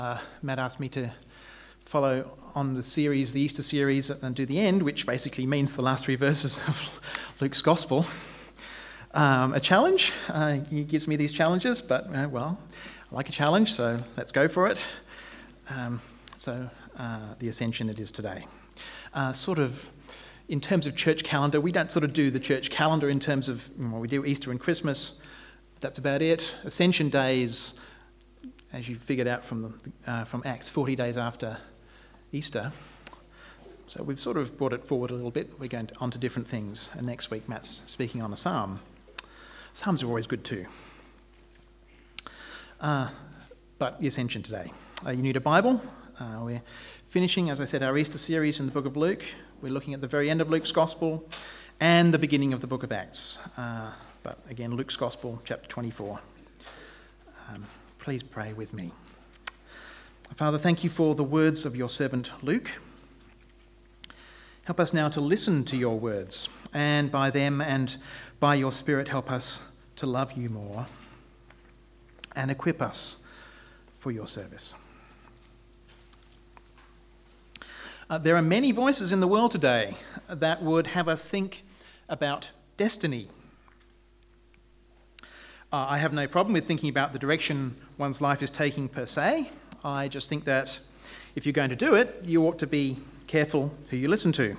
Matt asked me to follow on the series, the Easter series, and do the end, which basically means the last three verses of Luke's Gospel. A challenge. He gives me these challenges, but, I like a challenge, so let's go for it. The Ascension it is today. In terms of church calendar, we don't do the church calendar in terms of, we do Easter and Christmas. That's about it. Ascension days, as you figured out from Acts, 40 days after Easter. So we've brought it forward a little bit. We're going on to different things. And next week, Matt's speaking on a psalm. Psalms are always good too. But the Ascension today. You need a Bible. We're finishing, as I said, our Easter series in the book of Luke. We're looking at the very end of Luke's Gospel and the beginning of the book of Acts. But again, Luke's Gospel, chapter 24. Please pray with me. Father, thank you for the words of your servant Luke. Help us now to listen to your words, and by them and by your Spirit help us to love you more and equip us for your service. There are many voices in the world today that would have us think about destiny. I have no problem with thinking about the direction one's life is taking per se. I just think that if you're going to do it, you ought to be careful who you listen to.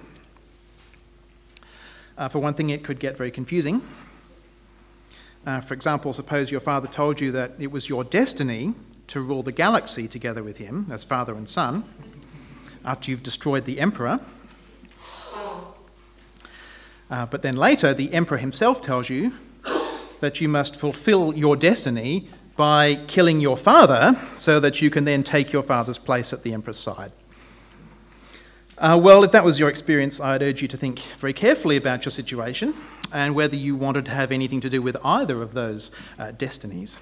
For one thing, it could get very confusing. For example, suppose your father told you that it was your destiny to rule the galaxy together with him as father and son after you've destroyed the emperor. But then later, the emperor himself tells you that you must fulfill your destiny by killing your father so that you can then take your father's place at the emperor's side. If that was your experience, I'd urge you to think very carefully about your situation and whether you wanted to have anything to do with either of those destinies.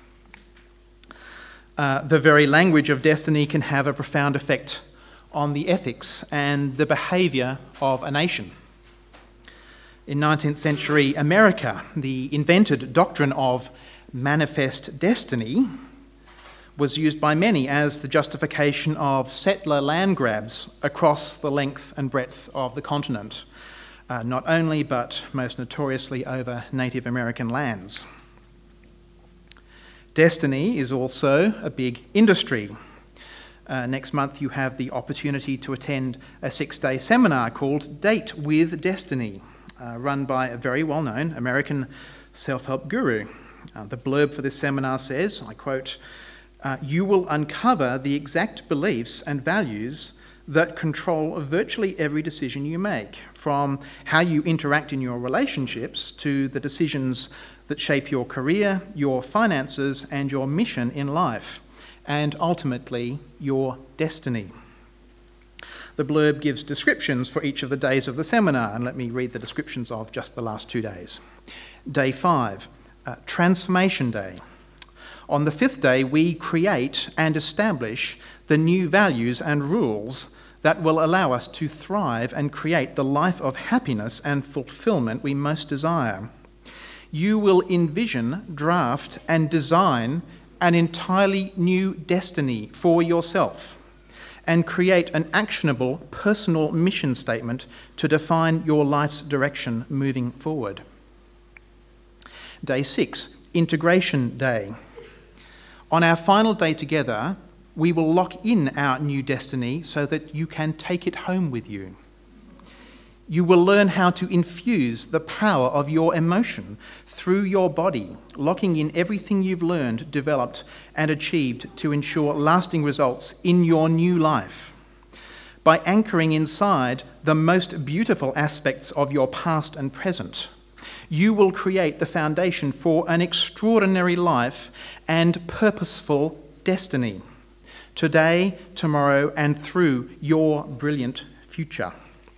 The very language of destiny can have a profound effect on the ethics and the behaviour of a nation. In 19th century America, the invented doctrine of manifest destiny was used by many as the justification of settler land grabs across the length and breadth of the continent, not only but most notoriously over Native American lands. Destiny is also a big industry. Next month you have the opportunity to attend a 6-day seminar called Date with Destiny, run by a very well-known American self-help guru. The blurb for this seminar says, I quote, "You will uncover the exact beliefs and values that control virtually every decision you make, from how you interact in your relationships to the decisions that shape your career, your finances, and your mission in life, and ultimately your destiny." The blurb gives descriptions for each of the days of the seminar, and let me read the descriptions of just the last 2 days. Day 5, Transformation Day. On the 5th day, we create and establish the new values and rules that will allow us to thrive and create the life of happiness and fulfillment we most desire. You will envision, draft, and design an entirely new destiny for yourself and create an actionable personal mission statement to define your life's direction moving forward. Day 6, Integration Day. On our final day together, we will lock in our new destiny so that you can take it home with you. You will learn how to infuse the power of your emotion through your body, locking in everything you've learned, developed, and achieved to ensure lasting results in your new life. By anchoring inside the most beautiful aspects of your past and present, you will create the foundation for an extraordinary life and purposeful destiny, today, tomorrow, and through your brilliant future.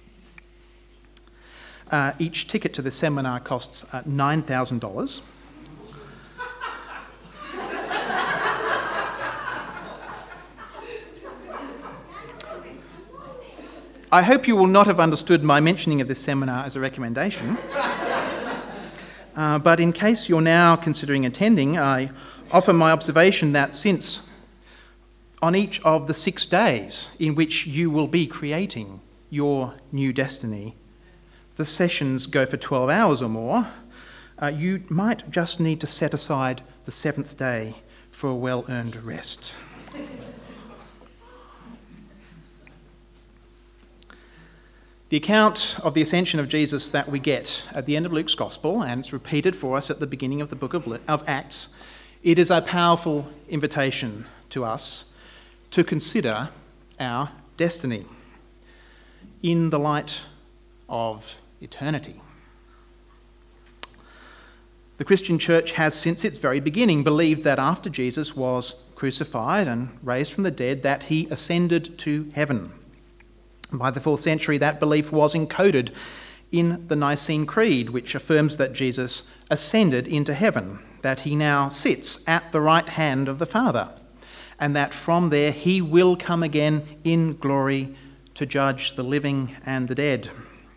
Each ticket to the seminar costs $9,000. I hope you will not have understood my mentioning of this seminar as a recommendation. But in case you're now considering attending, I offer my observation that since on each of the 6 days in which you will be creating your new destiny. The sessions go for 12 hours or more. You might just need to set aside the 7th day for a well-earned rest. The account of the ascension of Jesus that we get at the end of Luke's Gospel, and it's repeated for us at the beginning of the book of Acts, it is a powerful invitation to us to consider our destiny in the light of eternity. The Christian church has since its very beginning believed that after Jesus was crucified and raised from the dead, that he ascended to heaven. By the 4th century, that belief was encoded in the Nicene Creed, which affirms that Jesus ascended into heaven, that he now sits at the right hand of the Father, and that from there he will come again in glory to judge the living and the dead.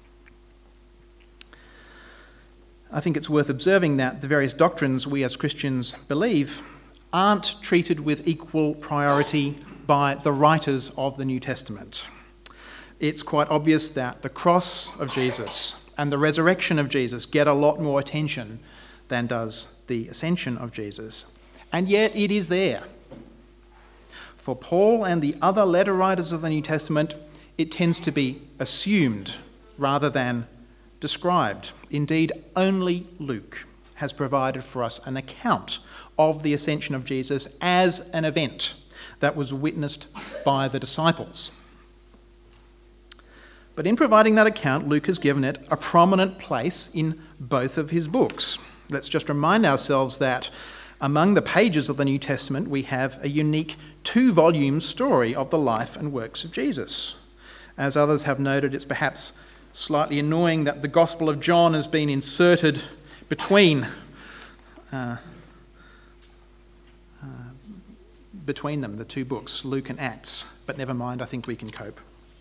I think it's worth observing that the various doctrines we as Christians believe aren't treated with equal priority by the writers of the New Testament. It's quite obvious that the cross of Jesus and the resurrection of Jesus get a lot more attention than does the ascension of Jesus. And yet it is there. For Paul and the other letter writers of the New Testament, it tends to be assumed rather than described. Indeed, only Luke has provided for us an account of the ascension of Jesus as an event that was witnessed by the disciples. But in providing that account, Luke has given it a prominent place in both of his books. Let's just remind ourselves that among the pages of the New Testament, we have a unique 2-volume story of the life and works of Jesus. As others have noted, it's perhaps slightly annoying that the Gospel of John has been inserted between them, the 2 books, Luke and Acts. But never mind, I think we can cope.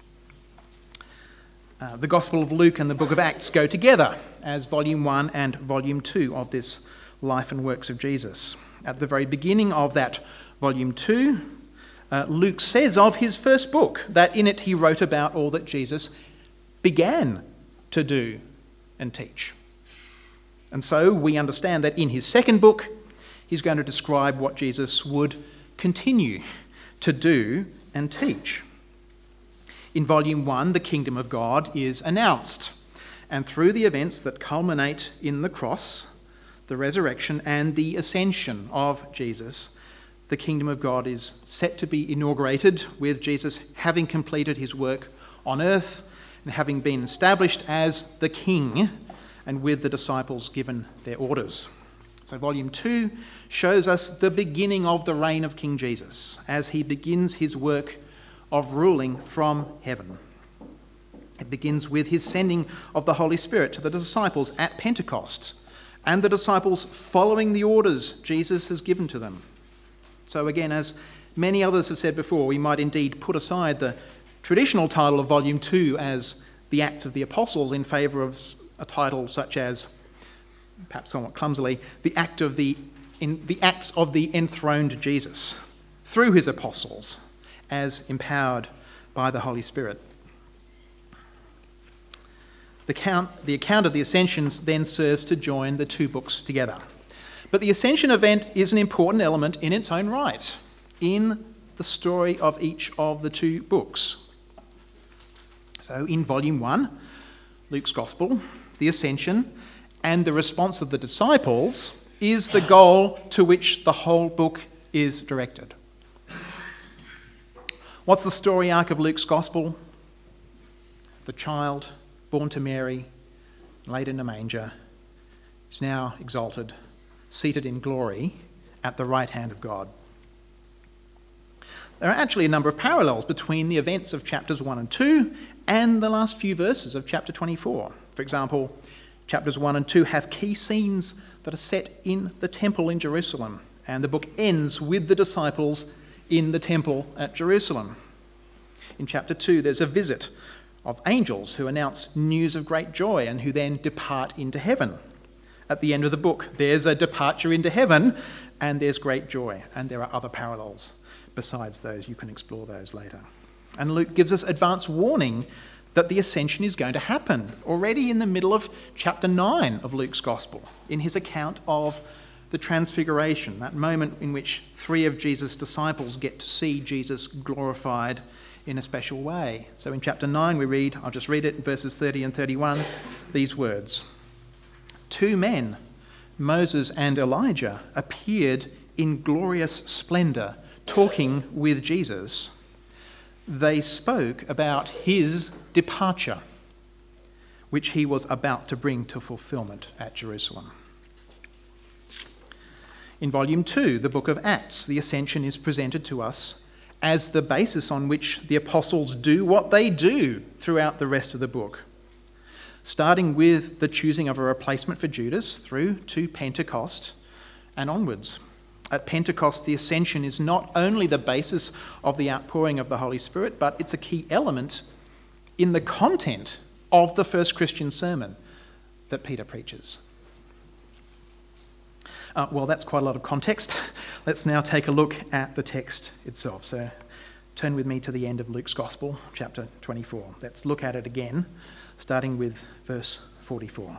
The Gospel of Luke and the book of Acts go together as Volume 1 and Volume 2 of this life and works of Jesus. At the very beginning of that Volume 2, Luke says of his first book that in it he wrote about all that Jesus began to do and teach. And so we understand that in his second book, he's going to describe what Jesus would continue to do and teach. In Volume 1, the kingdom of God is announced, and through the events that culminate in the cross, the resurrection, and the ascension of Jesus, the kingdom of God is set to be inaugurated with Jesus having completed his work on earth and having been established as the king, and with the disciples given their orders. So Volume 2 shows us the beginning of the reign of King Jesus as he begins his work of ruling from heaven. It begins with his sending of the Holy Spirit to the disciples at Pentecost, and the disciples following the orders Jesus has given to them. So again, as many others have said before, we might indeed put aside the traditional title of Volume 2 as the Acts of the Apostles in favour of a title such as, perhaps somewhat clumsily, the Acts of the enthroned Jesus through his apostles as empowered by the Holy Spirit. The account of the ascensions then serves to join the 2 books together. But the ascension event is an important element in its own right in the story of each of the 2 books. So in Volume 1, Luke's Gospel, the ascension and the response of the disciples is the goal to which the whole book is directed. What's the story arc of Luke's Gospel? The child born to Mary, laid in a manger, is now exalted, seated in glory at the right hand of God. There are actually a number of parallels between the events of chapters 1 and 2 and the last few verses of chapter 24. For example, chapters 1 and 2 have key scenes that are set in the temple in Jerusalem, and the book ends with the disciples in the temple at Jerusalem. In chapter 2, there's a visit of angels who announce news of great joy and who then depart into heaven. At the end of the book, there's a departure into heaven and there's great joy, and there are other parallels besides those. You can explore those later. And Luke gives us advance warning that the ascension is going to happen already in the middle of chapter 9 of Luke's Gospel, in his account of the Transfiguration, that moment in which 3 of Jesus' disciples get to see Jesus glorified in a special way. So in chapter 9 we read, I'll just read it in verses 30 and 31, these words. 2 men, Moses and Elijah, appeared in glorious splendour, talking with Jesus. They spoke about his departure, which he was about to bring to fulfilment at Jerusalem. In volume 2, the book of Acts, the ascension is presented to us as the basis on which the apostles do what they do throughout the rest of the book, starting with the choosing of a replacement for Judas through to Pentecost and onwards. At Pentecost, the ascension is not only the basis of the outpouring of the Holy Spirit, but it's a key element in the content of the first Christian sermon that Peter preaches. Well, that's quite a lot of context. Let's now take a look at the text itself. So turn with me to the end of Luke's Gospel, chapter 24. Let's look at it again, starting with verse 44.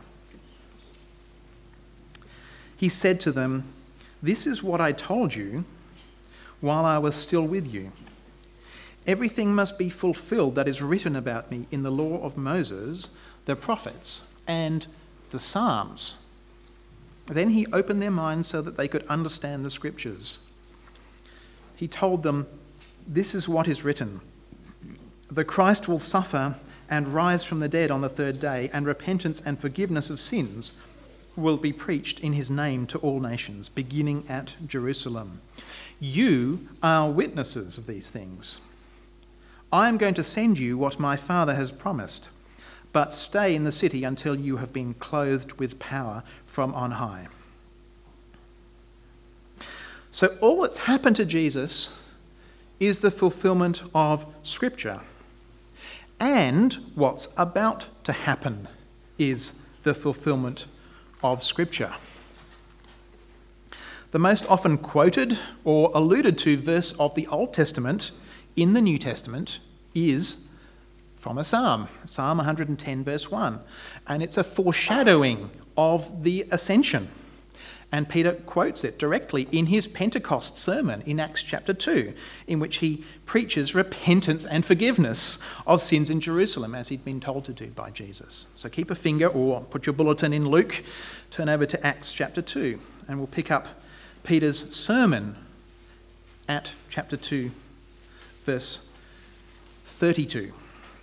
He said to them, "This is what I told you while I was still with you. Everything must be fulfilled that is written about me in the law of Moses, the prophets, and the Psalms." Then he opened their minds so that they could understand the scriptures. He told them, "This is what is written. The Christ will suffer and rise from the dead on the 3rd day, and repentance and forgiveness of sins will be preached in his name to all nations, beginning at Jerusalem. You are witnesses of these things. I am going to send you what my Father has promised, but stay in the city until you have been clothed with power from on high." So all that's happened to Jesus is the fulfillment of Scripture. And what's about to happen is the fulfillment of Scripture. The most often quoted or alluded to verse of the Old Testament in the New Testament is from a psalm, Psalm 110 verse 1. And it's a foreshadowing of the ascension. And Peter quotes it directly in his Pentecost sermon in Acts chapter 2, in which he preaches repentance and forgiveness of sins in Jerusalem, as he'd been told to do by Jesus. So keep a finger or put your bulletin in Luke, turn over to Acts chapter 2, and we'll pick up Peter's sermon at chapter 2, verse 32.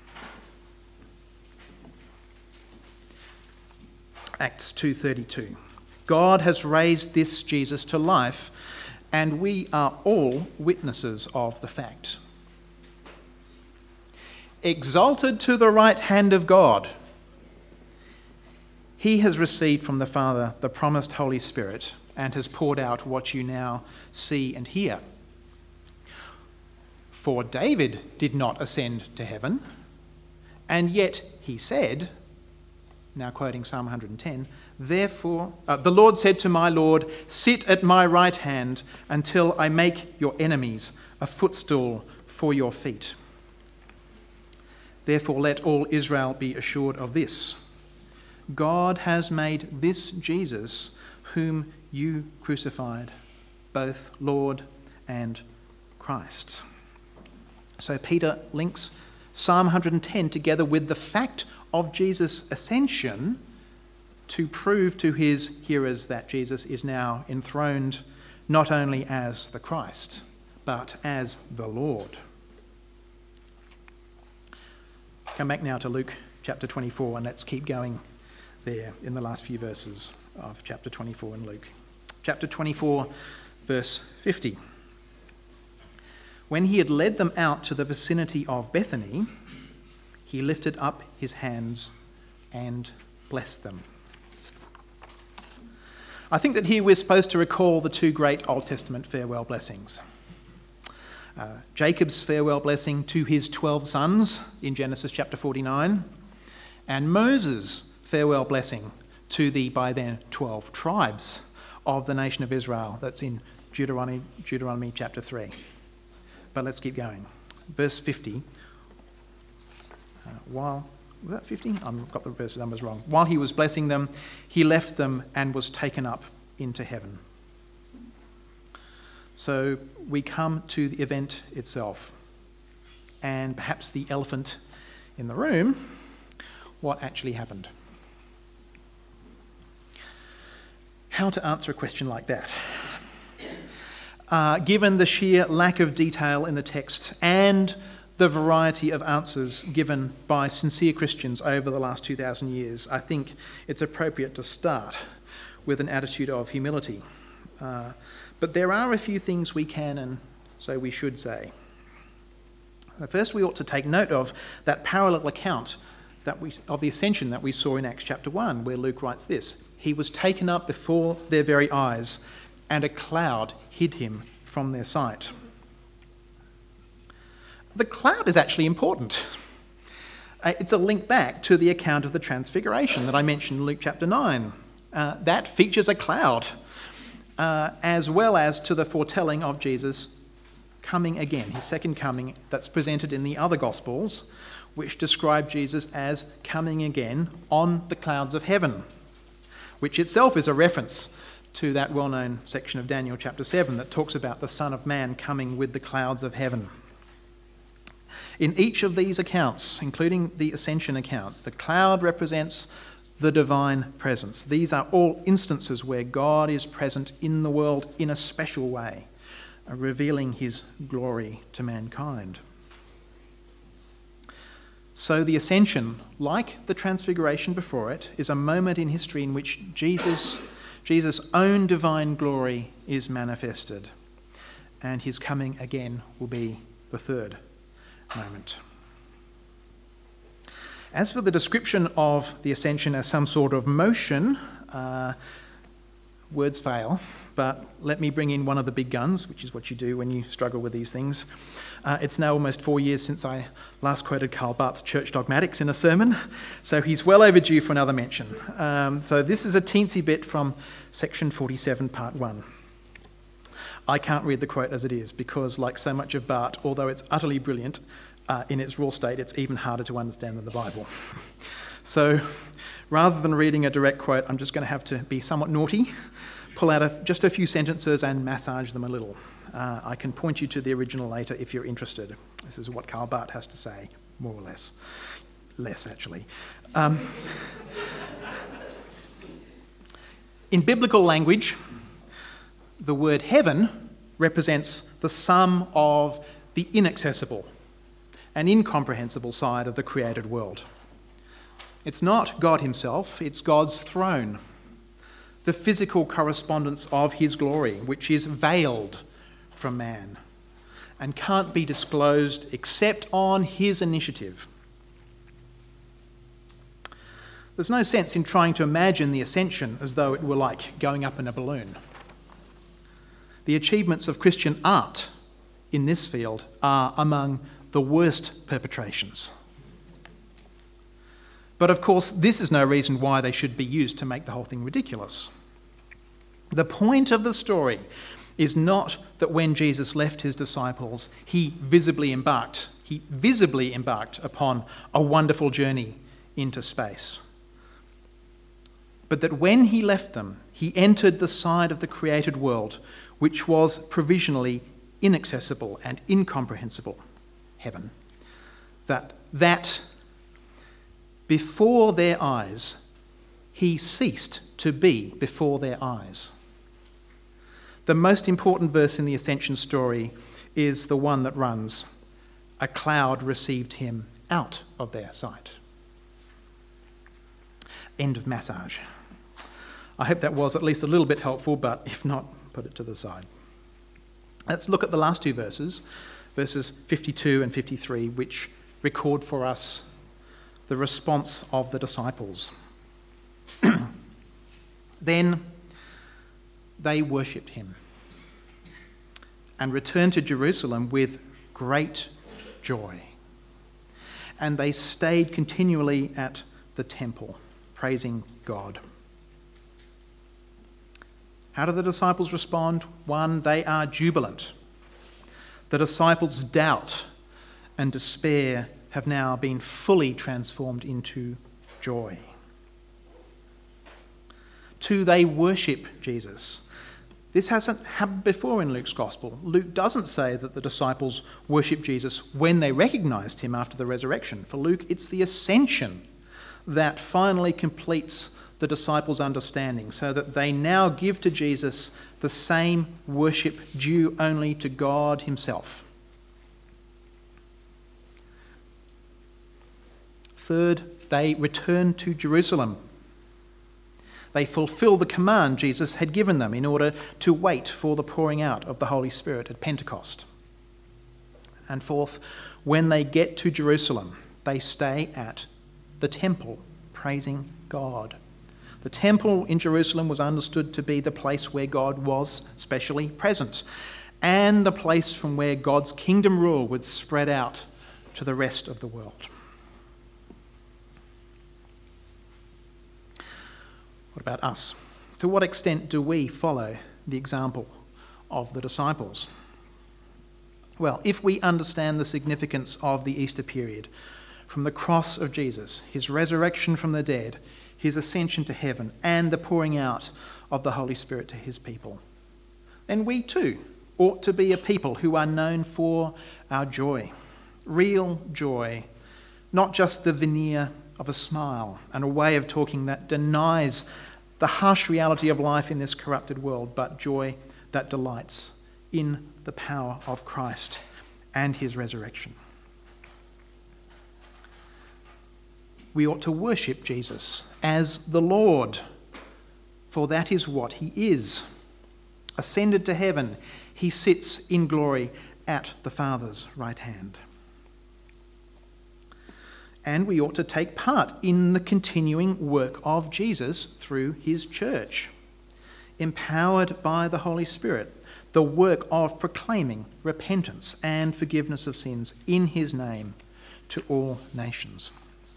Acts 2:32. God has raised this Jesus to life, and we are all witnesses of the fact. Exalted to the right hand of God, he has received from the Father the promised Holy Spirit and has poured out what you now see and hear. For David did not ascend to heaven, and yet he said, now quoting Psalm 110, "Therefore, the Lord said to my Lord, sit at my right hand until I make your enemies a footstool for your feet. Therefore, let all Israel be assured of this. God has made this Jesus, whom you crucified, both Lord and Christ." So Peter links Psalm 110 together with the fact of Jesus' ascension to prove to his hearers that Jesus is now enthroned not only as the Christ, but as the Lord. Come back now to Luke chapter 24, and let's keep going there in the last few verses of chapter 24 in Luke. Chapter 24, verse 50. When he had led them out to the vicinity of Bethany, he lifted up his hands and blessed them. I think that here we're supposed to recall the 2 great Old Testament farewell blessings. Jacob's farewell blessing to his 12 sons in Genesis chapter 49, and Moses' farewell blessing to the, by then, 12 tribes of the nation of Israel. That's in Deuteronomy chapter 3. but let's keep going. Verse 50. Was that 50? I've got the verse numbers wrong. While he was blessing them, he left them and was taken up into heaven. So we come to the event itself, and perhaps the elephant in the room, what actually happened. How to answer a question like that? Given the sheer lack of detail in the text and the variety of answers given by sincere Christians over the last 2,000 years, I think it's appropriate to start with an attitude of humility. But there are a few things we can and so we should say. First, we ought to take note of that parallel account of the ascension that we saw in Acts chapter 1, where Luke writes this: "He was taken up before their very eyes, and a cloud hid him from their sight." The cloud is actually important. It's a link back to the account of the Transfiguration that I mentioned in Luke chapter 9. That features a cloud, as well as to the foretelling of Jesus coming again, his second coming, that's presented in the other Gospels, which describe Jesus as coming again on the clouds of heaven, which itself is a reference to that well-known section of Daniel chapter 7 that talks about the Son of Man coming with the clouds of heaven. In each of these accounts, including the Ascension account, the cloud represents the divine presence. These are all instances where God is present in the world in a special way, revealing his glory to mankind. So the Ascension, like the Transfiguration before it, is a moment in history in which Jesus' own divine glory is manifested, and his coming again will be the third moment. As for the description of the Ascension as some sort of motion, words fail, but let me bring in one of the big guns, which is what you do when you struggle with these things. It's now almost 4 years since I last quoted Karl Barth's Church Dogmatics in a sermon, so he's well overdue for another mention. So this is a teensy bit from section 47, part 1. I can't read the quote as it is because, like so much of Barth, although it's utterly brilliant, in its raw state, it's even harder to understand than the Bible. So rather than reading a direct quote, I'm just going to have to be somewhat naughty, pull out just a few sentences and massage them a little. I can point you to the original later if you're interested. This is what Karl Barth has to say, more or less. Less, actually. In biblical language, the word heaven represents the sum of the inaccessible and incomprehensible side of the created world. It's not God himself, it's God's throne, the physical correspondence of his glory, which is veiled from man and can't be disclosed except on his initiative. There's no sense in trying to imagine the Ascension as though it were like going up in a balloon. The achievements of Christian art in this field are among the worst perpetrations. But of course, this is no reason why they should be used to make the whole thing ridiculous. The point of the story is not that when Jesus left his disciples, he visibly embarked upon a wonderful journey into space. But that when he left them, he entered the side of the created world, which was provisionally inaccessible and incomprehensible, heaven. That before their eyes, he ceased to be before their eyes. The most important verse in the Ascension story is the one that runs, "A cloud received him out of their sight." End of massage. I hope that was at least a little bit helpful, but if not, put it to the side. Let's look at the last two verses 52 and 53, which record for us the response of the disciples. Then they worshipped him and returned to Jerusalem with great joy. And they stayed continually at the temple, praising God. How do the disciples respond? 1, they are jubilant. The disciples' doubt and despair have now been fully transformed into joy. 2, they worship Jesus. This hasn't happened before in Luke's Gospel. Luke doesn't say that the disciples worship Jesus when they recognised him after the resurrection. For Luke, it's the ascension that finally completes the disciples' understanding, so that they now give to Jesus the same worship due only to God himself. 3rd, they return to Jerusalem. They fulfill the command Jesus had given them in order to wait for the pouring out of the Holy Spirit at Pentecost. And 4th, when they get to Jerusalem, they stay at the temple, praising God. The temple in Jerusalem was understood to be the place where God was specially present, and the place from where God's kingdom rule would spread out to the rest of the world. What about us? To what extent do we follow the example of the disciples? Well, if we understand the significance of the Easter period, from the cross of Jesus, his resurrection from the dead, his ascension to heaven, and the pouring out of the Holy Spirit to his people, then we too ought to be a people who are known for our joy, real joy, not just the veneer of a smile and a way of talking that denies the harsh reality of life in this corrupted world, but joy that delights in the power of Christ and his resurrection. We ought to worship Jesus as the Lord, for that is what he is. Ascended to heaven, he sits in glory at the Father's right hand. And we ought to take part in the continuing work of Jesus through his church, empowered by the Holy Spirit, the work of proclaiming repentance and forgiveness of sins in his name to all nations.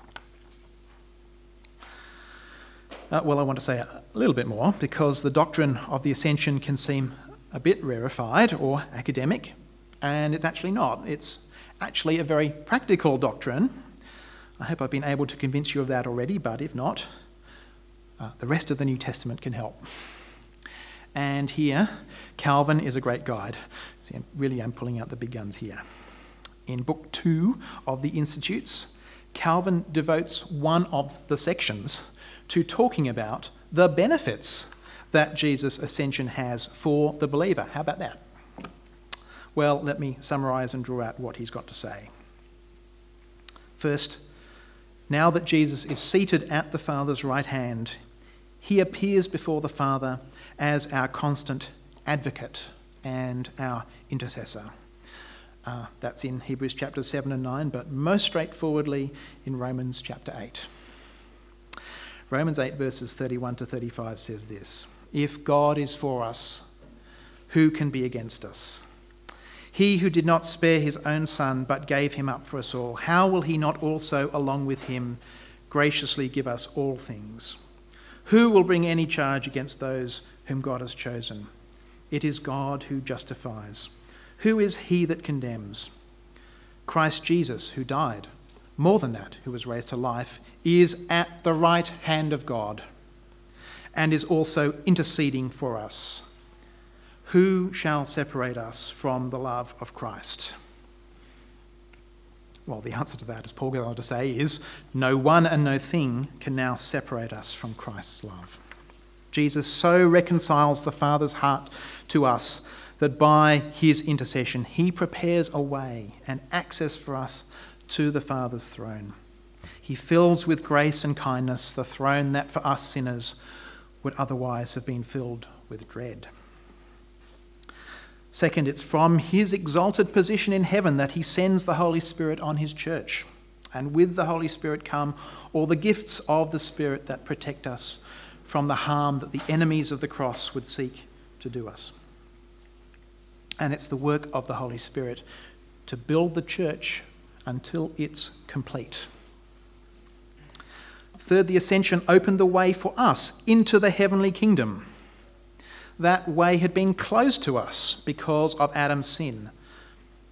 Well, I want to say a little bit more, because the doctrine of the ascension can seem a bit rarefied or academic, and it's actually not. It's actually a very practical doctrine. I hope I've been able to convince you of that already, but if not, the rest of the New Testament can help. And here, Calvin is a great guide. See, I'm pulling out the big guns here. In Book 2 of the Institutes, Calvin devotes one of the sections to talking about the benefits that Jesus' ascension has for the believer. How about that? Well, let me summarise and draw out what he's got to say. First, now that Jesus is seated at the Father's right hand, he appears before the Father as our constant advocate and our intercessor. That's in Hebrews chapters 7 and 9, but most straightforwardly in Romans chapter 8. Romans 8 verses 31 to 35 says this: "If God is for us, who can be against us? He who did not spare his own son, but gave him up for us all, how will he not also, along with him, graciously give us all things? Who will bring any charge against those whom God has chosen? It is God who justifies. Who is he that condemns? Christ Jesus, who died, more than that, who was raised to life, is at the right hand of God and is also interceding for us. Who shall separate us from the love of Christ?" Well, the answer to that, as Paul goes on to say, is no one and no thing can now separate us from Christ's love. Jesus so reconciles the Father's heart to us that by his intercession he prepares a way and access for us to the Father's throne. He fills with grace and kindness the throne that for us sinners would otherwise have been filled with dread. Second, it's from his exalted position in heaven that he sends the Holy Spirit on his church. And with the Holy Spirit come all the gifts of the Spirit that protect us from the harm that the enemies of the cross would seek to do us. And it's the work of the Holy Spirit to build the church until it's complete. Third, the ascension opened the way for us into the heavenly kingdom. That way had been closed to us because of Adam's sin.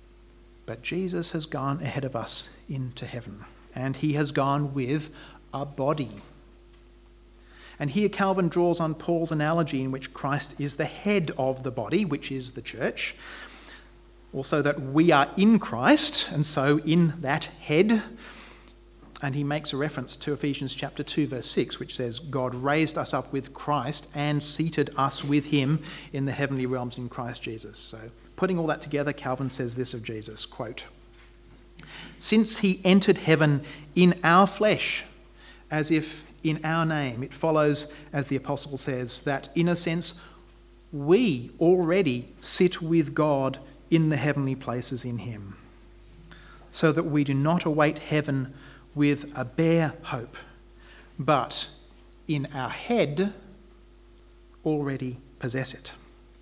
But Jesus has gone ahead of us into heaven, and he has gone with a body. And here Calvin draws on Paul's analogy in which Christ is the head of the body, which is the church. Also that we are in Christ, and so in that head. And he makes a reference to Ephesians chapter 2, verse 6, which says, God raised us up with Christ and seated us with him in the heavenly realms in Christ Jesus. So putting all that together, Calvin says this of Jesus, quote, since he entered heaven in our flesh, as if in our name, it follows, as the apostle says, that in a sense we already sit with God in the heavenly places in him, so that we do not await heaven with a bare hope, but in our head already possess it.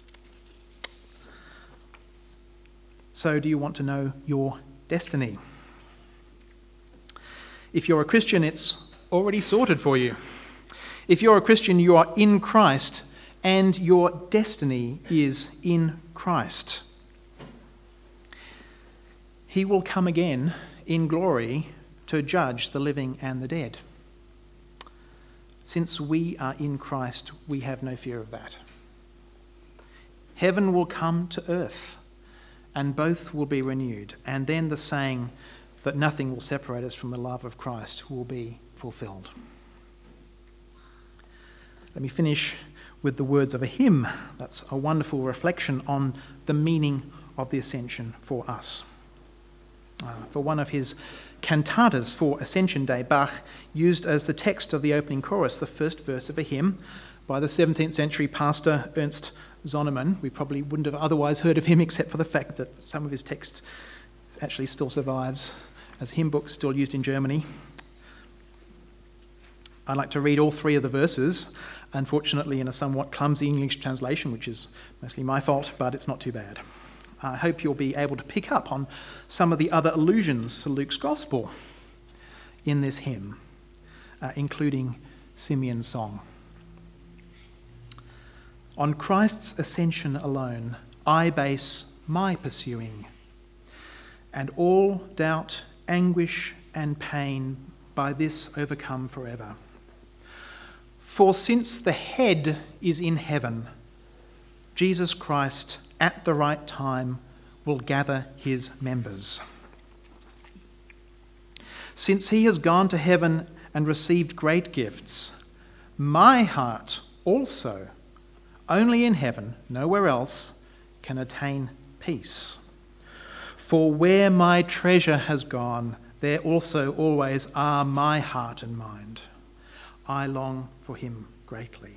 So do you want to know your destiny? If you're a Christian, it's already sorted for you. If you're a Christian, you are in Christ, and your destiny is in Christ. He will come again in glory to judge the living and the dead. Since we are in Christ, we have no fear of that. Heaven will come to earth, and both will be renewed, and then the saying that nothing will separate us from the love of Christ will be fulfilled. Let me finish with the words of a hymn. That's a wonderful reflection on the meaning of the Ascension for us. For one of his cantatas for Ascension Day, Bach used as the text of the opening chorus the first verse of a hymn by the 17th century pastor Ernst Zonnemann. We probably wouldn't have otherwise heard of him except for the fact that some of his text actually still survives as a hymn book still used in Germany. I'd like to read all three of the verses, unfortunately in a somewhat clumsy English translation, which is mostly my fault, but it's not too bad. I hope you'll be able to pick up on some of the other allusions to Luke's Gospel in this hymn, including Simeon's song. On Christ's ascension alone, I base my pursuing, and all doubt, anguish, and pain by this overcome forever. For since the head is in heaven, Jesus Christ at the right time will gather his members. Since he has gone to heaven and received great gifts, my heart also, only in heaven, nowhere else, can attain peace. For where my treasure has gone, there also always are my heart and mind. I long for him greatly.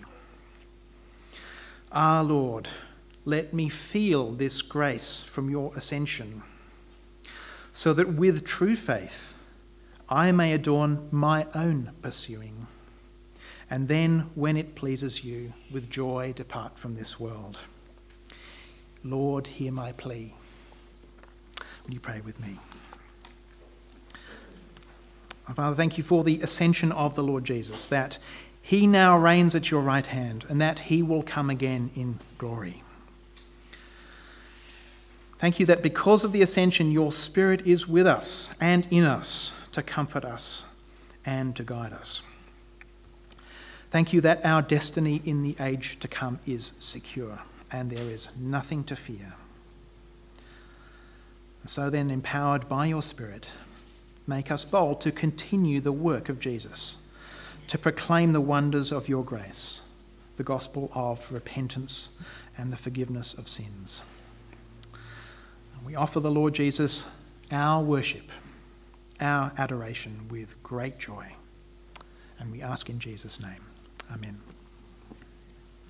Ah, Lord, let me feel this grace from your ascension, so that with true faith I may adorn my own pursuing, and then, when it pleases you, with joy depart from this world. Lord, hear my plea. Will you pray with me? Father, thank you for the ascension of the Lord Jesus, that he now reigns at your right hand, and that he will come again in glory. Thank you that because of the ascension, your Spirit is with us and in us to comfort us and to guide us. Thank you that our destiny in the age to come is secure and there is nothing to fear. And so then, empowered by your Spirit, make us bold to continue the work of Jesus, to proclaim the wonders of your grace, the gospel of repentance and the forgiveness of sins. We offer the Lord Jesus our worship, our adoration with great joy. And we ask in Jesus' name. Amen.